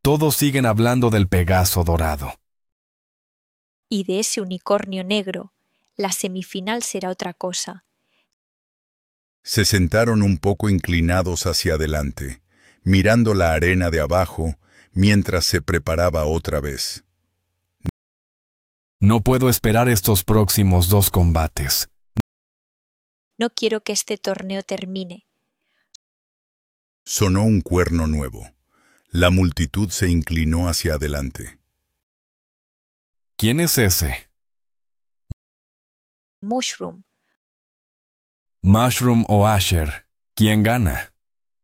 Todos siguen hablando del Pegaso dorado. Y de ese unicornio negro, la semifinal será otra cosa. Se sentaron un poco inclinados hacia adelante, mirando la arena de abajo, mientras se preparaba otra vez. No puedo esperar estos próximos 2 combates. No quiero que este torneo termine. Sonó un cuerno nuevo. La multitud se inclinó hacia adelante. ¿Quién es ese? Mushroom. ¿Mushroom o Asher? ¿Quién gana?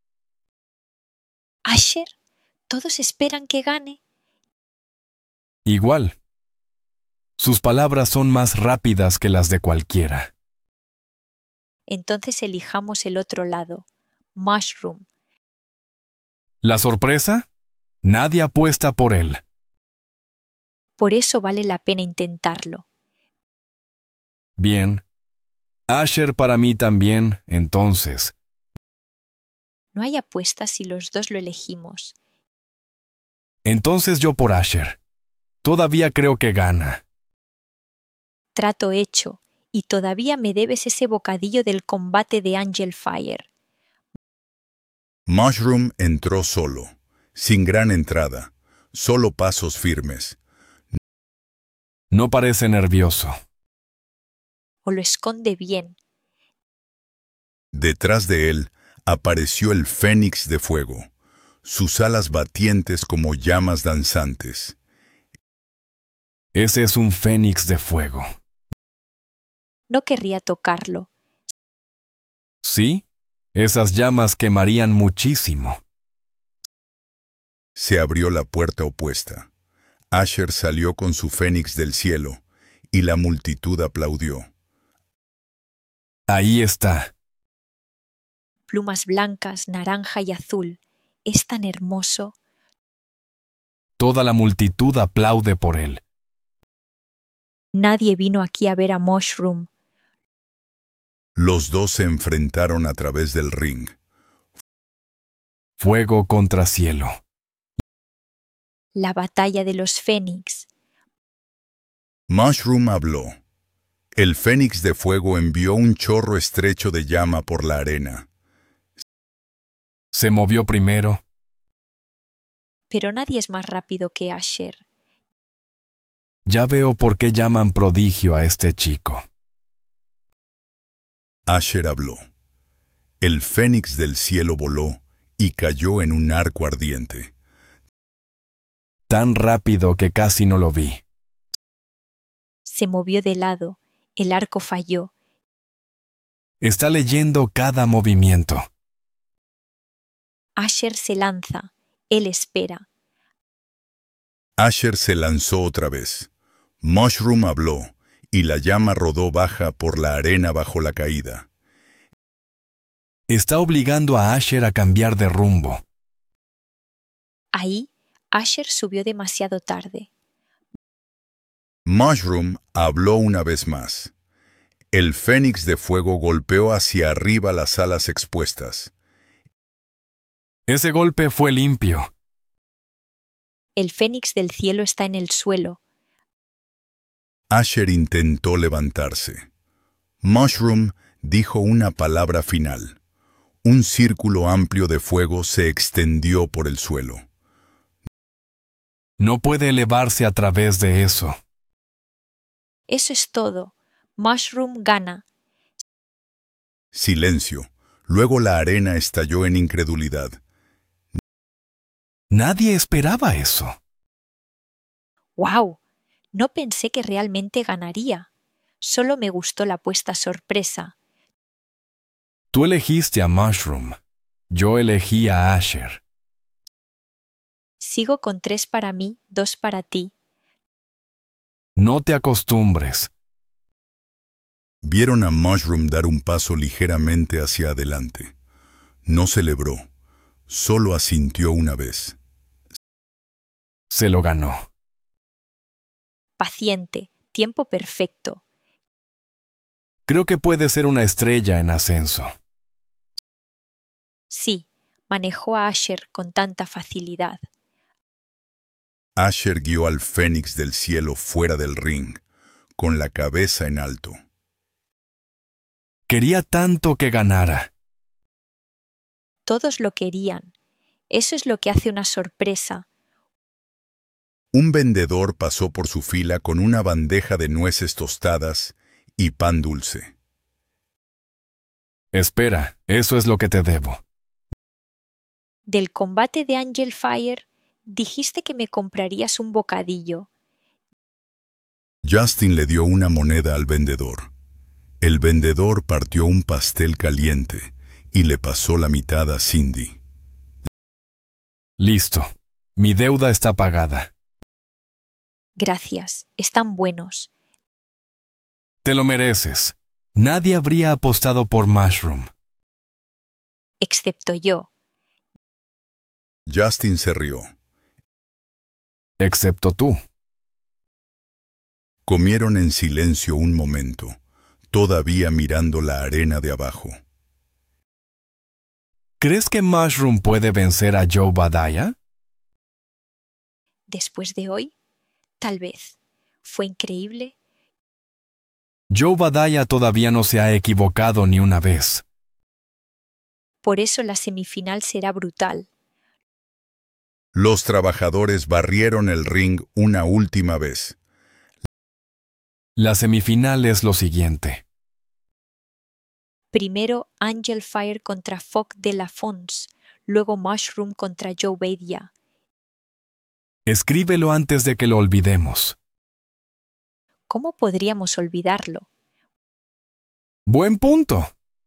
¿Asher? ¿Todos esperan que gane? Igual. Sus palabras son más rápidas que las de cualquiera. Entonces elijamos el otro lado. Mushroom. ¿La sorpresa? Nadie apuesta por él. Por eso vale la pena intentarlo. Bien. Asher para mí también, entonces. No hay apuestas si los dos lo elegimos. Entonces yo por Asher. Todavía creo que gana. Trato hecho, y todavía me debes ese bocadillo del combate de Angel Fire. Mushroom entró solo, sin gran entrada, solo pasos firmes. No parece nervioso. O lo esconde bien. Detrás de él apareció el Fénix de fuego, sus alas batientes como llamas danzantes. Ese es un fénix de fuego. No querría tocarlo. ¿Sí? Esas llamas quemarían muchísimo. Se abrió la puerta opuesta. Asher salió con su Fénix del cielo, y la multitud aplaudió. Ahí está. Plumas blancas, naranja y azul. Es tan hermoso. Toda la multitud aplaude por él. Nadie vino aquí a ver a Mushroom. Los dos se enfrentaron a través del ring. Fuego contra cielo. La batalla de los Fénix. Mushroom habló. El Fénix de fuego envió un chorro estrecho de llama por la arena. Se movió primero. Pero nadie es más rápido que Asher. Ya veo por qué llaman prodigio a este chico. Asher habló. El Fénix del cielo voló y cayó en un arco ardiente. Tan rápido que casi no lo vi. Se movió de lado. El arco falló. Está leyendo cada movimiento. Asher se lanza. Él espera. Asher se lanzó otra vez. Mushroom habló, y la llama rodó baja por la arena bajo la caída. Está obligando a Asher a cambiar de rumbo. Ahí, Asher subió demasiado tarde. Mushroom habló una vez más. El Fénix de fuego golpeó hacia arriba las alas expuestas. Ese golpe fue limpio. El Fénix del cielo está en el suelo. Asher intentó levantarse. Mushroom dijo una palabra final. Un círculo amplio de fuego se extendió por el suelo. No puede elevarse a través de eso. Eso es todo. Mushroom gana. Silencio. Luego la arena estalló en incredulidad. Nadie esperaba eso. ¡Wow! No pensé que realmente ganaría. Solo me gustó la apuesta sorpresa. Tú elegiste a Mushroom. Yo elegí a Asher. Sigo con 3 para mí, 2 para ti. No te acostumbres. Vieron a Mushroom dar un paso ligeramente hacia adelante. No celebró, solo asintió una vez. Se lo ganó. Paciente, tiempo perfecto. Creo que puede ser una estrella en ascenso. Sí, manejó a Asher con tanta facilidad. Asher guió al Fénix del cielo fuera del ring, con la cabeza en alto. Quería tanto que ganara. Todos lo querían. Eso es lo que hace una sorpresa. Un vendedor pasó por su fila con una bandeja de nueces tostadas y pan dulce. Espera, eso es lo que te debo. Del combate de Angel Fire, dijiste que me comprarías un bocadillo. Justin le dio una moneda al vendedor. El vendedor partió un pastel caliente y le pasó la mitad a Cindy. Listo. Mi deuda está pagada. Gracias, están buenos. Te lo mereces. Nadie habría apostado por Mushroom. Excepto yo. Justin se rió. Excepto tú. Comieron en silencio un momento, todavía mirando la arena de abajo. ¿Crees que Mushroom puede vencer a Joe Badaya? Después de hoy, tal vez. Fue increíble. Joe Badaya todavía no se ha equivocado ni una vez. Por eso la semifinal será brutal. Los trabajadores barrieron el ring una última vez. La semifinal es lo siguiente. Primero Angel Fire contra Fogg de la Fons, luego Mushroom contra Joe Badaya. Escríbelo antes de que lo olvidemos. ¿Cómo podríamos olvidarlo? Buen punto.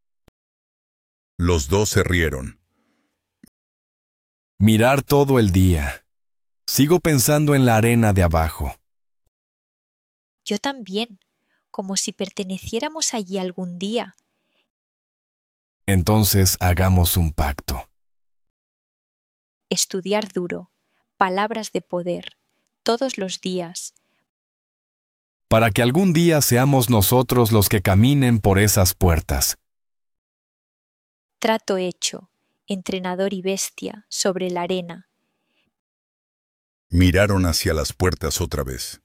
Los dos se rieron. Mirar todo el día. Sigo pensando en la arena de abajo. Yo también, como si perteneciéramos allí algún día. Entonces hagamos un pacto. Estudiar duro, palabras de poder, todos los días. Para que algún día seamos nosotros los que caminen por esas puertas. Trato hecho, entrenador y bestia, sobre la arena. Miraron hacia las puertas otra vez.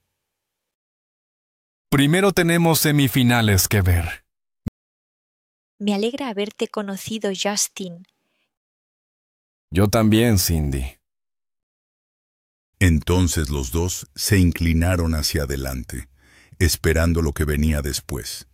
Primero tenemos semifinales que ver. Me alegra haberte conocido, Justin. Yo también, Cindy. Entonces los dos se inclinaron hacia adelante, esperando lo que venía después.